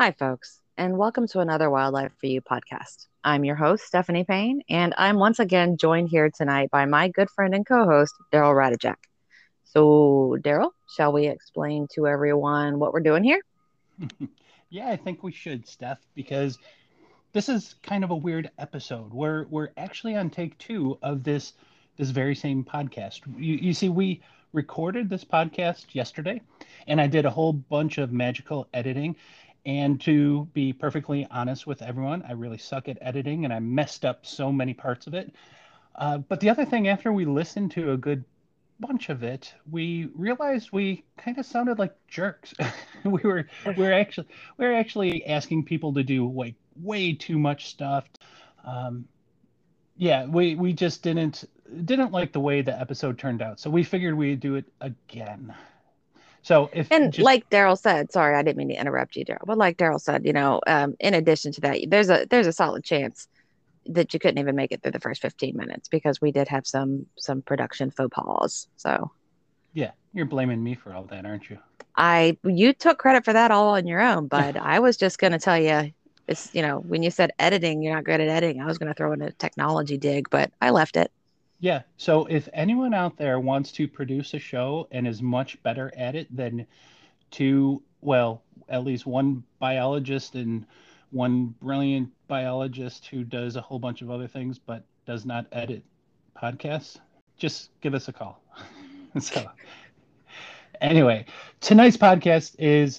Hi, folks, and welcome to another Wildlife for You podcast. I'm your host, Stephanie Payne, and I'm once again joined here tonight by my good friend and co host, Daryl Radijak. So, Daryl, shall we explain to everyone what we're doing here? Yeah, I think we should, Steph, because this is kind of a weird episode. We're actually on take two of this very same podcast. You see, we recorded this podcast yesterday, and I did a whole bunch of magical editing. And to be perfectly honest with everyone, I really suck at editing, and I messed up so many parts of it. But the other thing, after we listened to a good bunch of it, we realized we kind of sounded like jerks. we were we were actually we were actually asking people to do like way too much stuff. Um, yeah, we just didn't like the way the episode turned out, so we figured we'd do it again. So if And just like Daryl said, sorry, I didn't mean to interrupt you, Daryl, but like Daryl said, in addition to that, there's a solid chance that you couldn't even make it through the first 15 minutes because we did have some production faux pas. So yeah, you're blaming me for all that, aren't you? you took credit for that all on your own, but I was just going to tell you, when you said editing, you're not good at editing. I was going to throw in a technology dig, but I left it. Yeah, so if anyone out there wants to produce a show and is much better at it than two, well, at least one biologist and one brilliant biologist who does a whole bunch of other things but does not edit podcasts, just give us a call. So, anyway, tonight's podcast is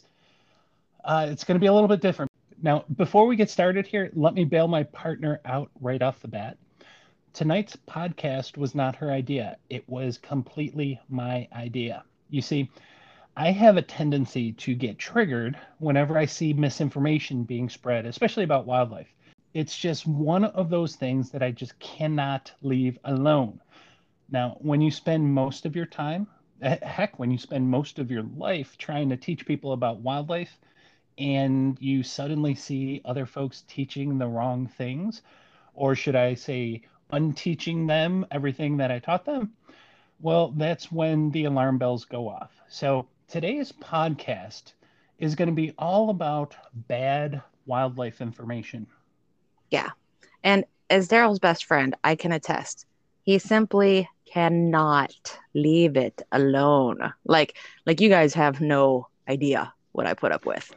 it's going to be a little bit different. Now, before we get started here, let me bail my partner out right off the bat. Tonight's podcast was not her idea. It was completely my idea. You see, I have a tendency to get triggered whenever I see misinformation being spread, especially about wildlife. It's just one of those things that I just cannot leave alone. Now, when you spend most of your time, heck, when you spend most of your life trying to teach people about wildlife and you suddenly see other folks teaching the wrong things, or should I say, unteaching them everything that I taught them, well, that's when the alarm bells go off. So today's podcast is going to be all about bad wildlife information. Yeah. And as Daryl's best friend, I can attest. He simply cannot leave it alone. Like you guys have no idea what I put up with.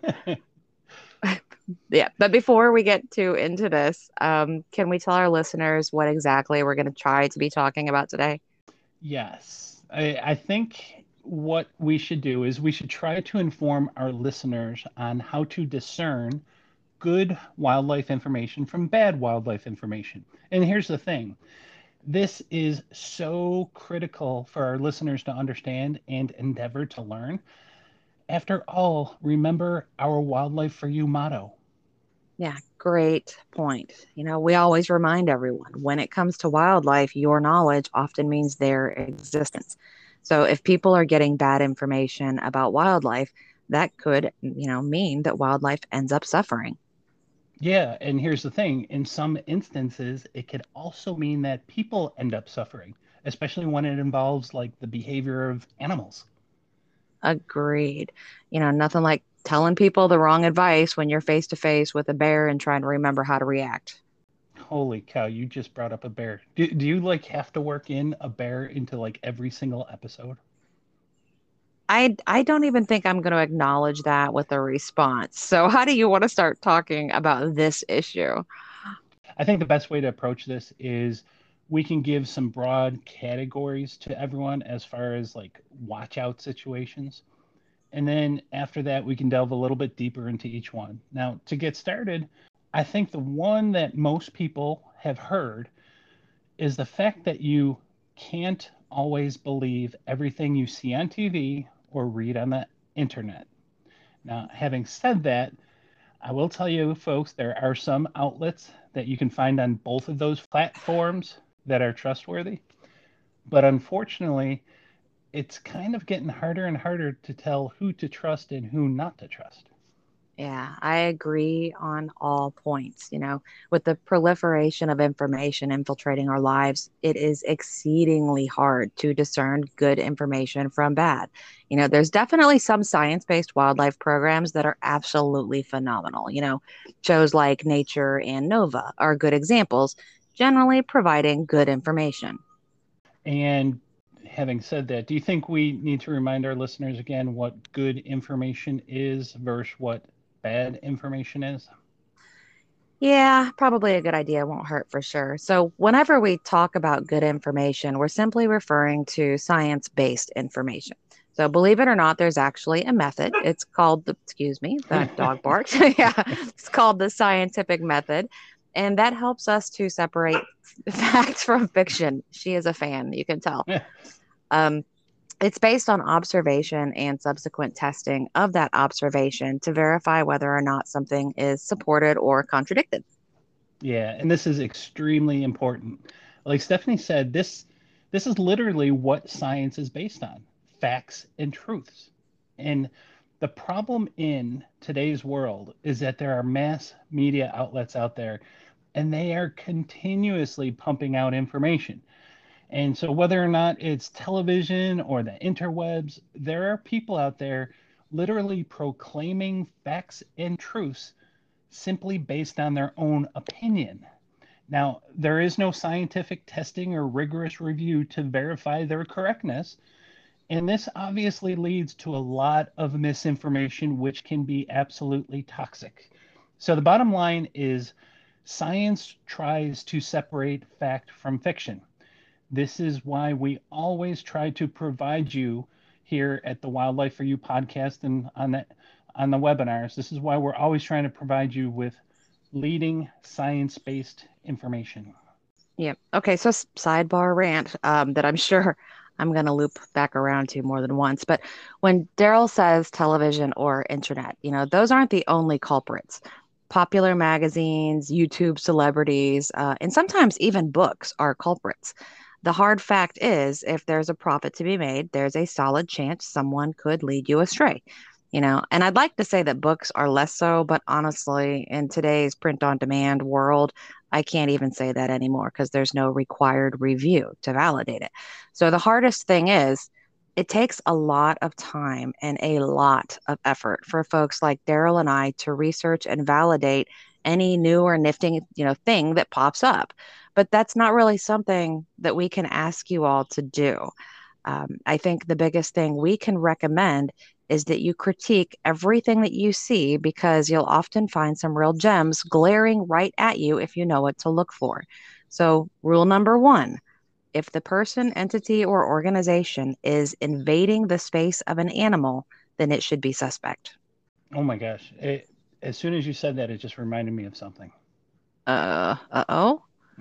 Yeah. But before we get too into this, can we tell our listeners what exactly we're going to try to be talking about today? Yes, I think what we should do is we should try to inform our listeners on how to discern good wildlife information from bad wildlife information. And here's the thing, this is so critical for our listeners to understand and endeavor to learn. After all, remember our Wildlife for You motto. Yeah, great point. We always remind everyone when it comes to wildlife, your knowledge often means their existence. So if people are getting bad information about wildlife, that could, mean that wildlife ends up suffering. Yeah, and here's the thing, in some instances, it could also mean that people end up suffering, especially when it involves like the behavior of animals. Agreed. Nothing like telling people the wrong advice when you're face to face with a bear and trying to remember how to react. Holy cow, you just brought up a bear. Do you like have to work in a bear into like every single episode? I don't even think I'm going to acknowledge that with a response. So how do you want to start talking about this issue? I think the best way to approach this is we can give some broad categories to everyone as far as like watch out situations. And then after that, we can delve a little bit deeper into each one. Now, to get started, I think the one that most people have heard is the fact that you can't always believe everything you see on TV or read on the internet. Now, having said that, I will tell you, folks, there are some outlets that you can find on both of those platforms that are trustworthy. But unfortunately, it's kind of getting harder and harder to tell who to trust and who not to trust. Yeah, I agree on all points. With the proliferation of information infiltrating our lives, it is exceedingly hard to discern good information from bad. There's definitely some science-based wildlife programs that are absolutely phenomenal. Shows like Nature and Nova are good examples, generally providing good information. And having said that, do you think we need to remind our listeners again what good information is versus what bad information is? Yeah, probably a good idea. Won't hurt for sure. So, whenever we talk about good information, we're simply referring to science-based information. So, believe it or not, there's actually a method. It's called excuse me, that dog barks. Yeah, it's called the scientific method. And that helps us to separate facts from fiction. She is a fan, you can tell. Um, it's based on observation and subsequent testing of that observation to verify whether or not something is supported or contradicted. Yeah, and this is extremely important. Like Stephanie said, this is literally what science is based on, facts and truths. And the problem in today's world is that there are mass media outlets out there and they are continuously pumping out information. And so whether or not it's television or the interwebs, there are people out there literally proclaiming facts and truths simply based on their own opinion. Now, there is no scientific testing or rigorous review to verify their correctness, and this obviously leads to a lot of misinformation, which can be absolutely toxic. So, the bottom line is science tries to separate fact from fiction. This is why we always try to provide you here at the Wildlife for You podcast and on the webinars. This is why we're always trying to provide you with leading science-based information. Yeah. Okay. So sidebar rant that I'm sure I'm going to loop back around to more than once. But when Daryl says television or internet, those aren't the only culprits. Popular magazines, YouTube celebrities, and sometimes even books are culprits. The hard fact is, if there's a profit to be made, there's a solid chance someone could lead you astray. And I'd like to say that books are less so, but honestly, in today's print on demand world, I can't even say that anymore because there's no required review to validate it. So the hardest thing is it takes a lot of time and a lot of effort for folks like Daryl and I to research and validate any new or nifty, thing that pops up. But that's not really something that we can ask you all to do. I think the biggest thing we can recommend is that you critique everything that you see because you'll often find some real gems glaring right at you if you know what to look for. So, rule number one, if the person, entity, or organization is invading the space of an animal, then it should be suspect. Oh my gosh. As soon as you said that, it just reminded me of something. Oh.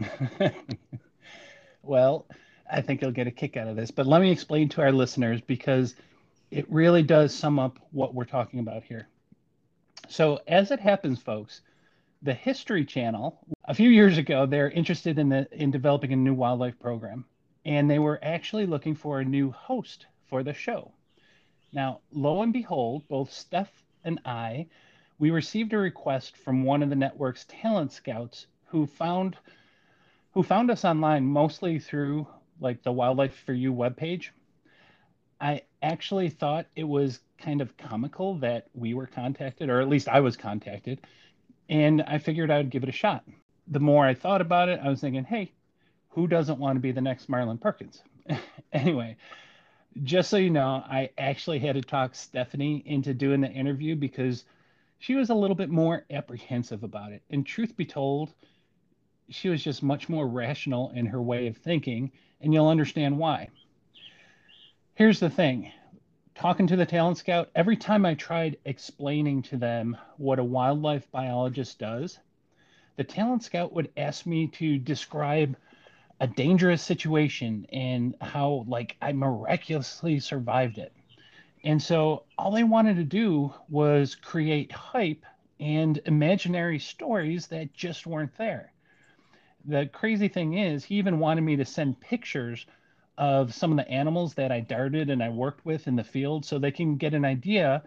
Well, I think you'll get a kick out of this, but let me explain to our listeners because it really does sum up what we're talking about here. So, as it happens, folks, the History Channel, a few years ago, they're interested in developing a new wildlife program, and they were actually looking for a new host for the show. Now, lo and behold, both Steph and I, we received a request from one of the network's talent scouts who found us online mostly through like the Wildlife for You webpage. I actually thought it was kind of comical that we were contacted, or at least I was contacted, and I figured I would give it a shot. The more I thought about it, I was thinking, hey, who doesn't want to be the next Marlin Perkins? Anyway, just so you know, I actually had to talk Stephanie into doing the interview because she was a little bit more apprehensive about it. And truth be told, she was just much more rational in her way of thinking, and you'll understand why. Here's the thing, talking to the talent scout, every time I tried explaining to them what a wildlife biologist does, the talent scout would ask me to describe a dangerous situation and how like I miraculously survived it. And so all they wanted to do was create hype and imaginary stories that just weren't there. The crazy thing is, he even wanted me to send pictures of some of the animals that I darted and I worked with in the field so they can get an idea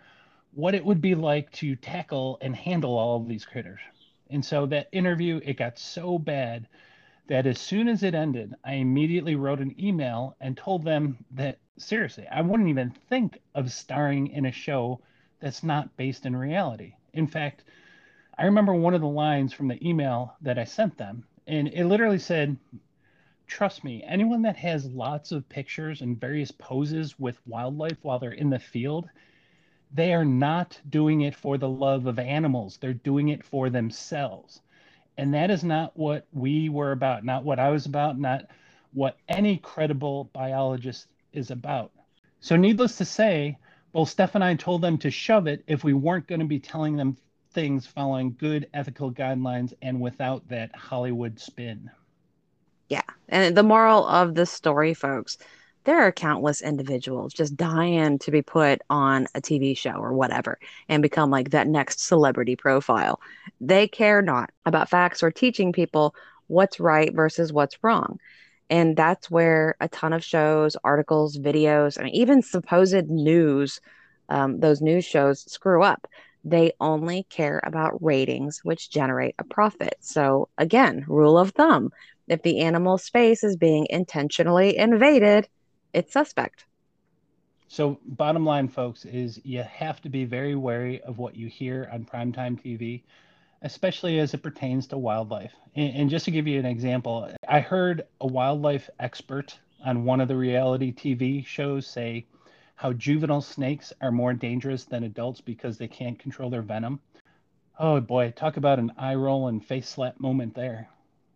what it would be like to tackle and handle all of these critters. And so that interview, it got so bad that as soon as it ended, I immediately wrote an email and told them that seriously, I wouldn't even think of starring in a show that's not based in reality. In fact, I remember one of the lines from the email that I sent them, and it literally said, "Trust me, anyone that has lots of pictures and various poses with wildlife while they're in the field, they are not doing it for the love of animals. They're doing it for themselves." And that is not what we were about, not what I was about, not what any credible biologist is about. So, needless to say, both Steph and I told them to shove it if we weren't going to be telling them things following good ethical guidelines and without that Hollywood spin. Yeah. And the moral of this story, folks, there are countless individuals just dying to be put on a TV show or whatever and become like that next celebrity profile. They care not about facts or teaching people what's right versus what's wrong. And that's where a ton of shows, articles, videos, I mean, even supposed news, those news shows screw up. They only care about ratings, which generate a profit. So, again, rule of thumb, if the animal space is being intentionally invaded, it's suspect. So, bottom line, folks, is you have to be very wary of what you hear on primetime TV, especially as it pertains to wildlife. And just to give you an example, I heard a wildlife expert on one of the reality TV shows say how juvenile snakes are more dangerous than adults because they can't control their venom. Oh boy, talk about an eye roll and face slap moment there.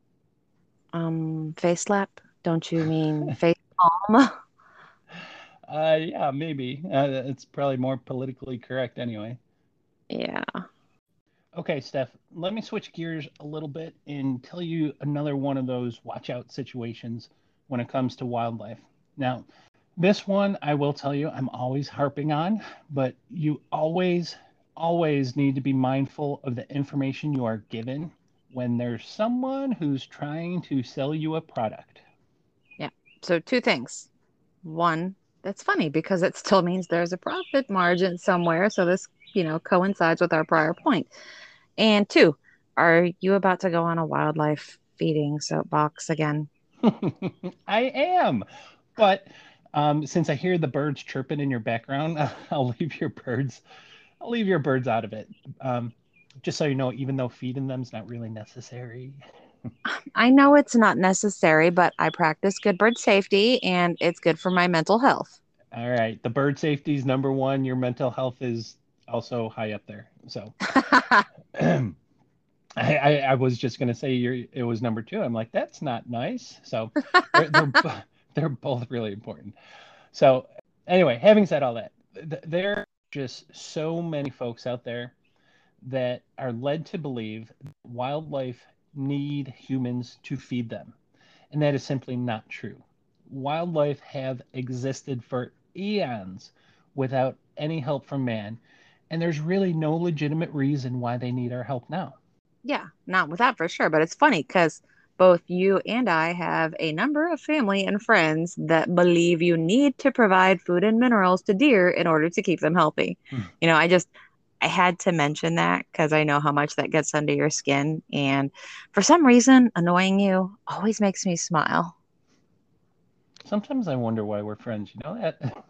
Face slap? Don't you mean face palm? Yeah, maybe. It's probably more politically correct anyway. Yeah. Okay, Steph, let me switch gears a little bit and tell you another one of those watch out situations when it comes to wildlife. Now, this one I will tell you I'm always harping on, but you always need to be mindful of the information you are given when there's someone who's trying to sell you a product. Yeah. So, two things. One, that's funny because it still means there's a profit margin somewhere. So, this, coincides with our prior point. And two, are you about to go on a wildlife feeding soapbox again? I am, but since I hear the birds chirping in your background, I'll leave your birds out of it. Um, just so you know, even though feeding them is not really necessary. I know it's not necessary, but I practice good bird safety and it's good for my mental health. All right, the bird safety is number one. Your mental health is also high up there. So I was just gonna say it was number two. I'm like, that's not nice. So they're they're they're both really important. So anyway, having said all that, there are just so many folks out there that are led to believe wildlife need humans to feed them. And that is simply not true. Wildlife have existed for eons without any help from man, and there's really no legitimate reason why they need our help now. Yeah, not with that for sure. But it's funny because both you and I have a number of family and friends that believe you need to provide food and minerals to deer in order to keep them healthy. I had to mention that because I know how much that gets under your skin. And for some reason, annoying you always makes me smile. Sometimes I wonder why we're friends. You know that?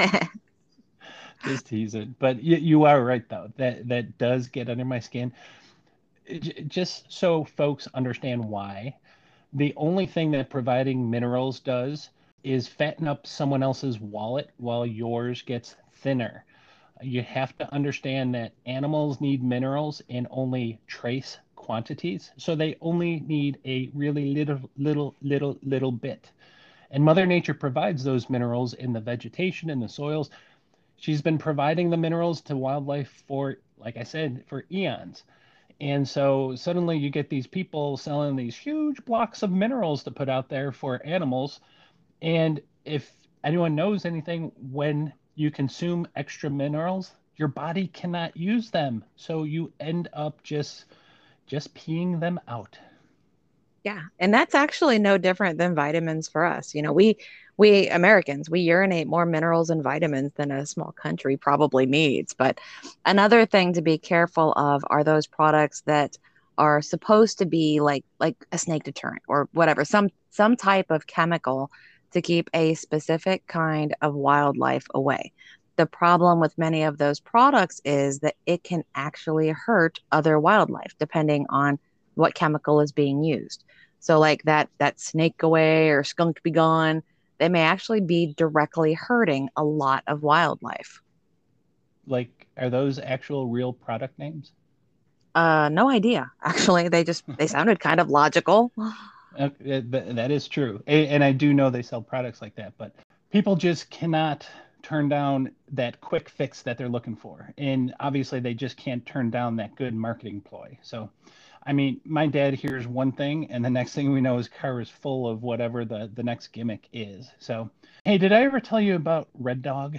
Just tease it. But you are right though. That does get under my skin. Just so folks understand why. The only thing that providing minerals does is fatten up someone else's wallet while yours gets thinner. You have to understand that animals need minerals in only trace quantities, so they only need a really little bit. And Mother Nature provides those minerals in the vegetation and the soils. She's been providing the minerals to wildlife for, like I said, for eons. And so suddenly you get these people selling these huge blocks of minerals to put out there for animals. And if anyone knows anything, when you consume extra minerals, your body cannot use them. So you end up just peeing them out. Yeah, and that's actually no different than vitamins for us. We We Americans, we urinate more minerals and vitamins than a small country probably needs. But another thing to be careful of are those products that are supposed to be like a snake deterrent or whatever, some type of chemical to keep a specific kind of wildlife away. The problem with many of those products is that it can actually hurt other wildlife depending on what chemical is being used. So like that snake away or skunk be gone, they may actually be directly hurting a lot of wildlife. Like, are those actual real product names? No idea. Actually, they sounded kind of logical. That is true. And I do know they sell products like that, but people just cannot turn down that quick fix that they're looking for. And obviously, they just can't turn down that good marketing ploy. So, I mean, my dad hears one thing, and the next thing we know, his car is full of whatever the next gimmick is. So, hey, did I ever tell you about Red Dog?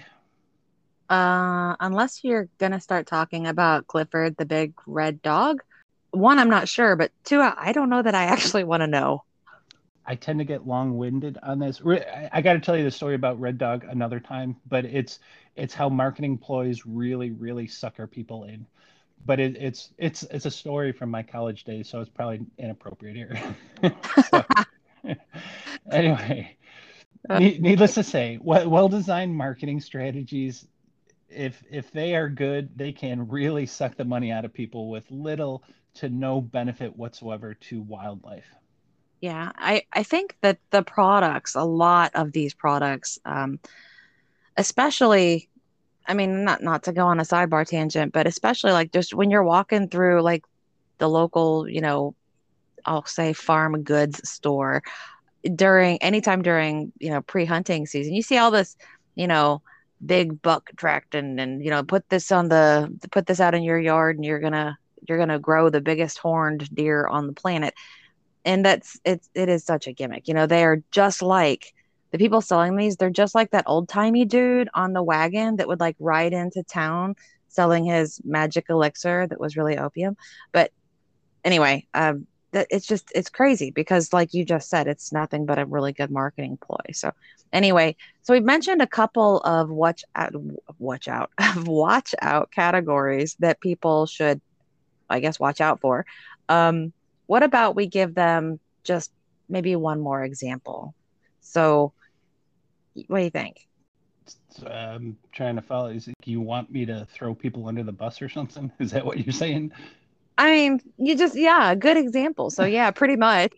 Unless you're gonna start talking about Clifford the big red dog. One, I'm not sure, but two, I don't know that I actually want to know. I tend to get long-winded on this. I got to tell you the story about Red Dog another time, but it's how marketing ploys really, really sucker people in. But it's a story from my college days, so it's probably inappropriate here. So anyway, needless to say, well-designed marketing strategies, if they are good, they can really suck the money out of people with little to no benefit whatsoever to wildlife. Yeah, I think that the products, a lot of these products, especially, I mean, not to go on a sidebar tangent, but especially like just when you're walking through like the local, I'll say farm goods store during anytime during, pre-hunting season, you see all this, you know, big buck attracting and, put this out in your yard and you're gonna grow the biggest horned deer on the planet. And it is such a gimmick. They are just like the people selling these, they're just like that old-timey dude on the wagon that would like ride into town selling his magic elixir that was really opium. But anyway, it's crazy because like you just said, it's nothing but a really good marketing ploy. So anyway, so we've mentioned a couple of watch out watch out categories that people should, I guess, watch out for. Um, what about we give them just maybe one more example? So what do you think? I'm trying to follow. You want me to throw people under the bus or something? Is that what you're saying? I mean, yeah, a good example. So yeah, pretty much.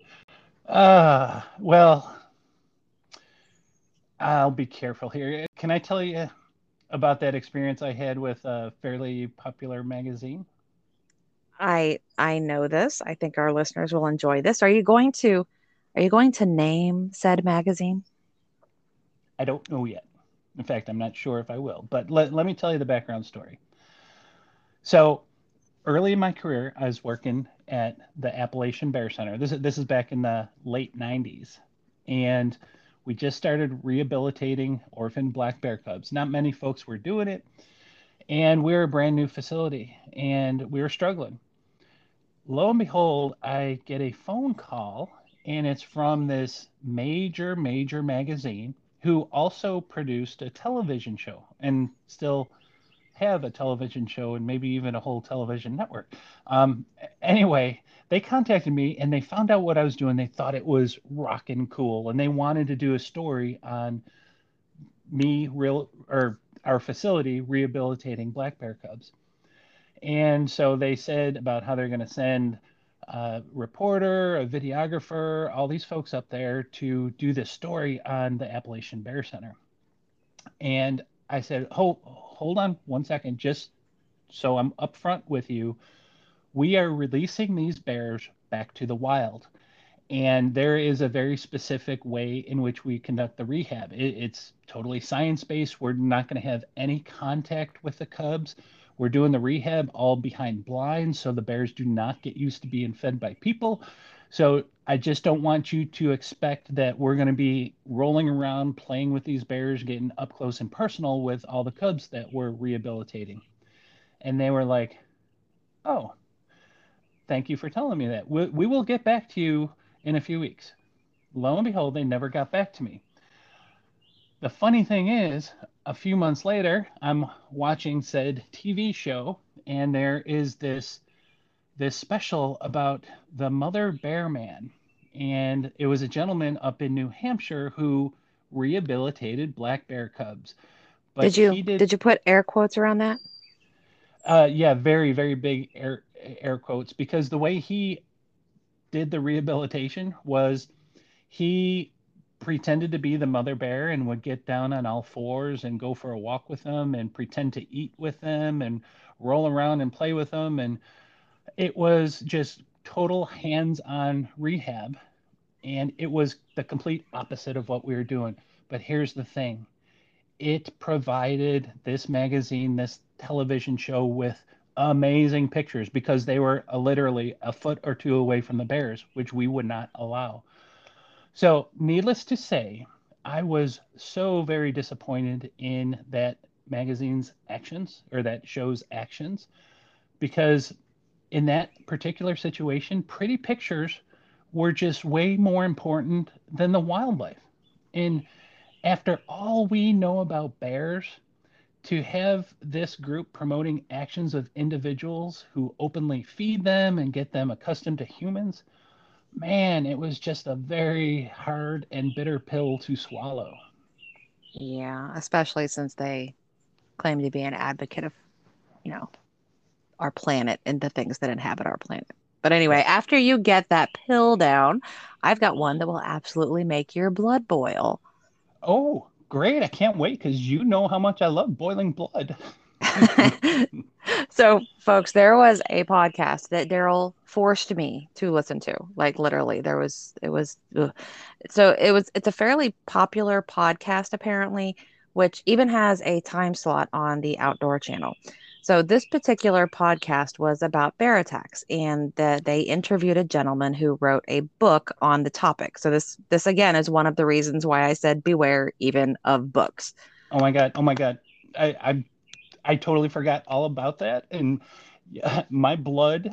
Well, I'll be careful here. Can I tell you about that experience I had with a fairly popular magazine? I know this. I think our listeners will enjoy this. Are you going to name said magazine? I don't know yet. In fact, I'm not sure if I will, but let me tell you the background story. So, early in my career, I was working at the Appalachian Bear Center. This is back in the late 90s. And we just started rehabilitating orphan black bear cubs. Not many folks were doing it, and we're a brand new facility and we were struggling. Lo and behold, I get a phone call, and it's from this major magazine who also produced a television show and still have a television show and maybe even a whole television network. Um, anyway, they contacted me and they found out what I was doing. They thought it was rocking cool, and they wanted to do a story on me real or our facility rehabilitating black bear cubs. And so they said about how they're going to send a reporter, a videographer, all these folks up there to do this story on the Appalachian Bear Center. And I said, hold on one second, just so I'm upfront with you. We are releasing these bears back to the wild. And there is a very specific way in which we conduct the rehab. It's totally science based. We're not going to have any contact with the cubs. We're doing the rehab all behind blinds so the bears do not get used to being fed by people. So I just don't want you to expect that we're going to be rolling around playing with these bears, getting up close and personal with all the cubs that we're rehabilitating. And they were like, oh, thank you for telling me that. We will get back to you in a few weeks. Lo and behold, they never got back to me. The funny thing is, a few months later, I'm watching said TV show, and there is this special about the mother bear man, and it was a gentleman up in New Hampshire who rehabilitated black bear cubs. But Did you he did, did you put air quotes around that? yeah, very very big air quotes, because the way he did the rehabilitation was he pretended to be the mother bear and would get down on all fours and go for a walk with them and pretend to eat with them and roll around and play with them. And it was just total hands-on rehab. And it was the complete opposite of what we were doing. But here's the thing: it provided this magazine, this television show, with amazing pictures because they were literally a foot or two away from the bears, which we would not allow. So, needless to say, I was so very disappointed in that magazine's actions, or that show's actions, because in that particular situation, pretty pictures were just way more important than the wildlife. And after all we know about bears, to have this group promoting actions of individuals who openly feed them and get them accustomed to humans, man, it was just a very hard and bitter pill to swallow. Yeah, especially since they claim to be an advocate of, you know, our planet and the things that inhabit our planet. But anyway, Right. after you get that pill down, I've got one that will absolutely make your blood boil. Oh, great. I can't wait because you know how much I love boiling blood. So, folks, there was a podcast that Daryl forced me to listen to. Like literally, it was, ugh. So it's a fairly popular podcast apparently, which even has a time slot on the Outdoor Channel. So this particular podcast was about bear attacks, and they interviewed a gentleman who wrote a book on the topic. So this again is one of the reasons why I said beware even of books. Oh my God. Oh my God. I, I I totally forgot all about that. And yeah, my blood,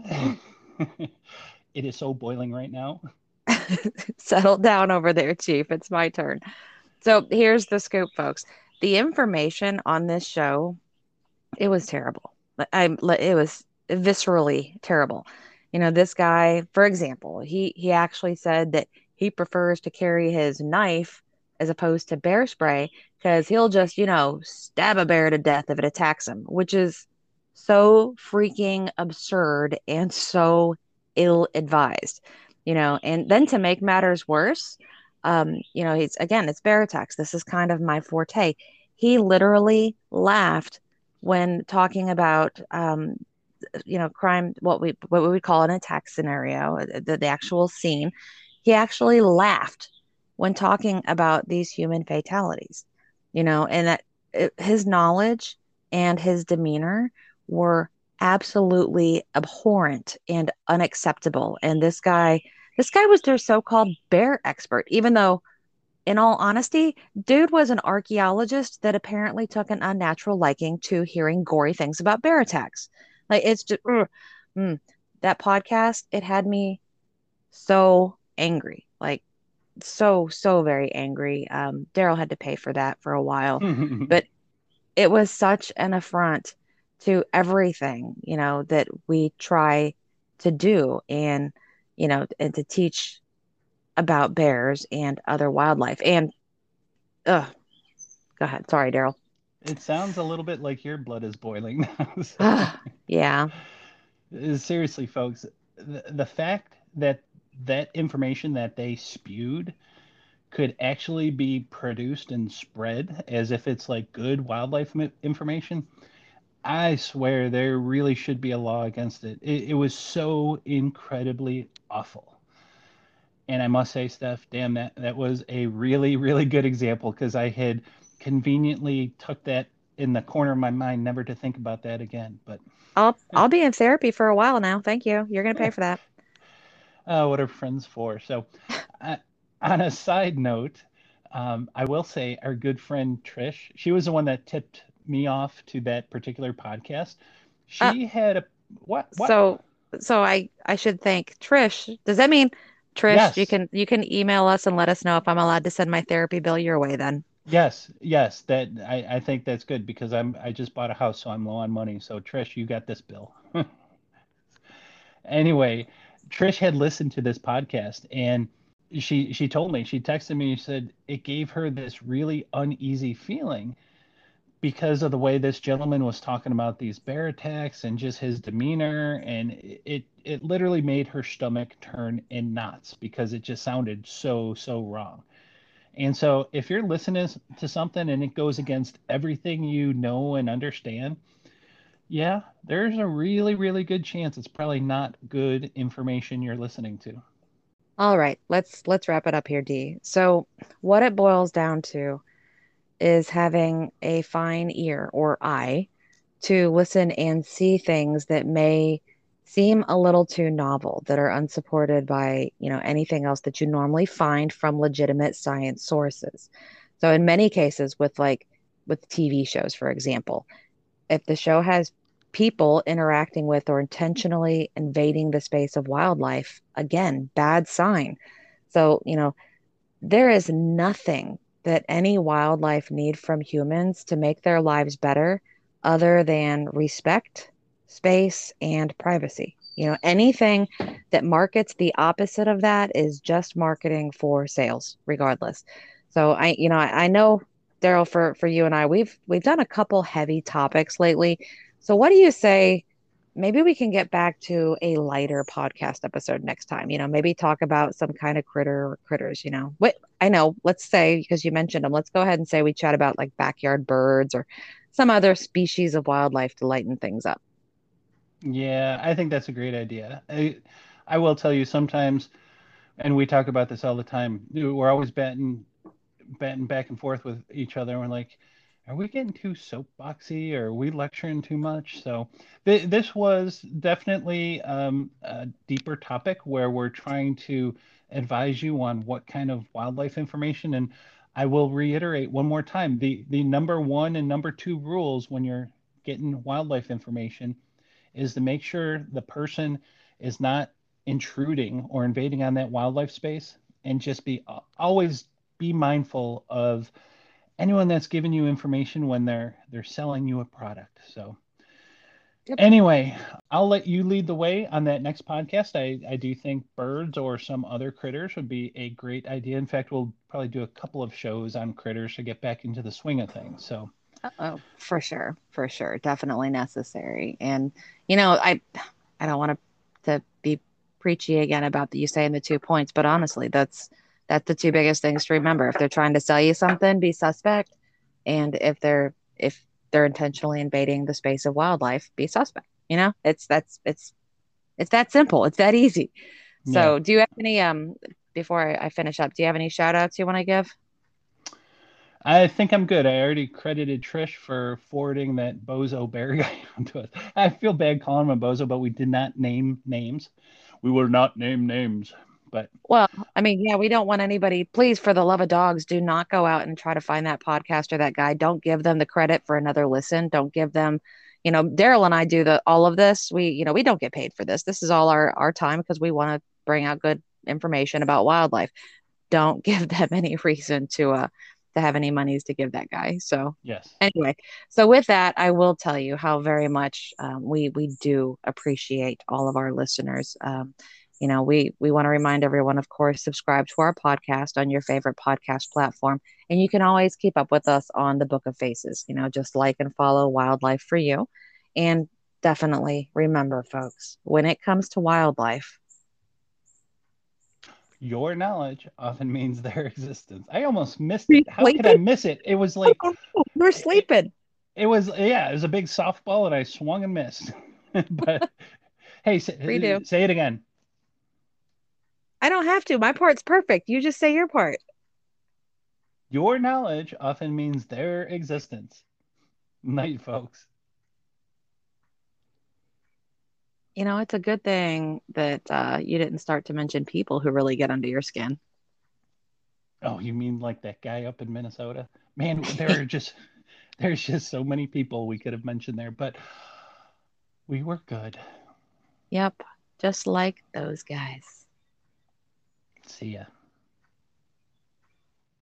it is so boiling right now. Settle down over there, Chief. It's my turn. So here's the scoop, folks. The information on this show, it was terrible. It was viscerally terrible. You know, this guy, for example, he actually said that he prefers to carry his knife as opposed to bear spray because he'll just, stab a bear to death if it attacks him, which is so freaking absurd and so ill-advised. And then to make matters worse, it's bear attacks. This is kind of my forte. He literally laughed when talking about crime, what we would call an attack scenario, the actual scene. He actually laughed when talking about these human fatalities, and that his knowledge and his demeanor were absolutely abhorrent and unacceptable. And this guy was their so-called bear expert, even though in all honesty, dude was an archaeologist that apparently took an unnatural liking to hearing gory things about bear attacks. Like it's just mm. That podcast, it had me so angry. Like so very angry. Daryl had to pay for that for a while, but it was such an affront to everything, that we try to do and to teach about bears and other wildlife. And go ahead. Sorry, Daryl. It sounds a little bit like your blood is boiling now. So, Yeah. seriously, folks, the fact that that information that they spewed could actually be produced and spread as if it's like good wildlife information, I swear there really should be a law against it. It was so incredibly awful. And I must say, Steph, damn, that was a really, really good example because I had conveniently tucked that in the corner of my mind, never to think about that again. But I'll be in therapy for a while now. Thank you. You're gonna pay for that. what are friends for? So, uh, on a side note, I will say our good friend Trish, she was the one that tipped me off to that particular podcast. Uh, She had a what? so so I should thank Trish. Does that mean Trish, you Yes. can email us and let us know if I'm allowed to send my therapy bill your way then? Yes, that I think that's good because I just bought a house, so I'm low on money. So Trish, you got this bill. Anyway, Trish had listened to this podcast and she told me, she texted me, she said it gave her this really uneasy feeling because of the way this gentleman was talking about these bear attacks and just his demeanor, and it literally made her stomach turn in knots because it just sounded so wrong. And so if you're listening to something and it goes against everything you know and understand, yeah, there's a really good chance it's probably not good information you're listening to. All right, let's wrap it up here, Dee. So, what it boils down to is having a fine ear or eye to listen and see things that may seem a little too novel, that are unsupported by, anything else that you normally find from legitimate science sources. So in many cases with TV shows, for example, if the show has people interacting with or intentionally invading the space of wildlife, again, bad sign. So, there is nothing that any wildlife need from humans to make their lives better other than respect, space, and privacy. Anything that markets the opposite of that is just marketing for sales, regardless. So I know, Daryl, for you and I, we've done a couple heavy topics lately. So what do you say? Maybe we can get back to a lighter podcast episode next time. Maybe talk about some kind of critter or critters. What I know, let's say, because you mentioned them, let's go ahead and say we chat about like backyard birds or some other species of wildlife to lighten things up. Yeah, I think that's a great idea. I will tell you sometimes, and we talk about this all the time, we're always batting back and forth with each other. And we're like, are we getting too soapboxy or are we lecturing too much? So this was definitely a deeper topic where we're trying to advise you on what kind of wildlife information. And I will reiterate one more time, the number one and number two rules when you're getting wildlife information is to make sure the person is not intruding or invading on that wildlife space, and just be always be mindful of anyone that's giving you information when they're selling you a product. So Yep. anyway, I'll let you lead the way on that next podcast. I do think birds or some other critters would be a great idea. In fact, we'll probably do a couple of shows on critters to get back into the swing of things. So Oh, for sure, definitely necessary. And I don't want to be preachy again about you saying the 2 points, but honestly, that's the two biggest things to remember. If they're trying to sell you something, be suspect, and if they're intentionally invading the space of wildlife, be suspect. It's that simple. It's that easy. yeah, So, do you have any before I finish up? Do you have any shout outs you want to give? I think I'm good. I already credited Trish for forwarding that bozo bear guy onto us. I feel bad calling him a bozo, but we did not name names. We will not name names. But Well, I mean, yeah, we don't want anybody, please, for the love of dogs, do not go out and try to find that podcast or that guy. Don't give them the credit for another listen. Don't give them, Daryl and I do all of this. We don't get paid for this. This is all our time because we want to bring out good information about wildlife. Don't give them any reason to have any monies to give that guy. So yes, anyway, so with that, I will tell you how very much we do appreciate all of our listeners. We want to remind everyone, of course, subscribe to our podcast on your favorite podcast platform, and you can always keep up with us on the Book of Faces. Just like and follow Wildlife for You, and definitely remember, folks, when it comes to wildlife, your knowledge often means their existence. I almost missed you it. How could I sleeping? miss it? It was like We're it, sleeping. it was, yeah, it was a big softball and I swung and missed. But hey, Redo. say it again. I don't have to. My part's perfect. You just say your part. Your knowledge often means their existence. Night, folks. It's a good thing that you didn't start to mention people who really get under your skin. Oh, you mean like that guy up in Minnesota? Man, there's just so many people we could have mentioned there, but we were good. Yep, just like those guys. See ya.